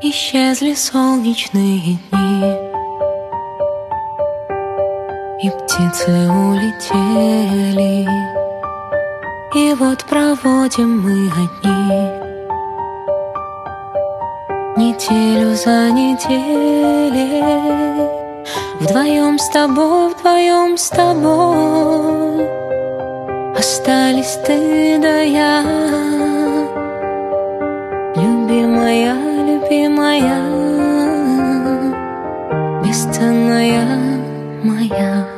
Исчезли солнечные дни, и птицы улетели, и вот проводим мы одни неделю за неделей. Вдвоем с тобой, вдвоем с тобой остались ты да я. Любимая, любимая, бесценная моя.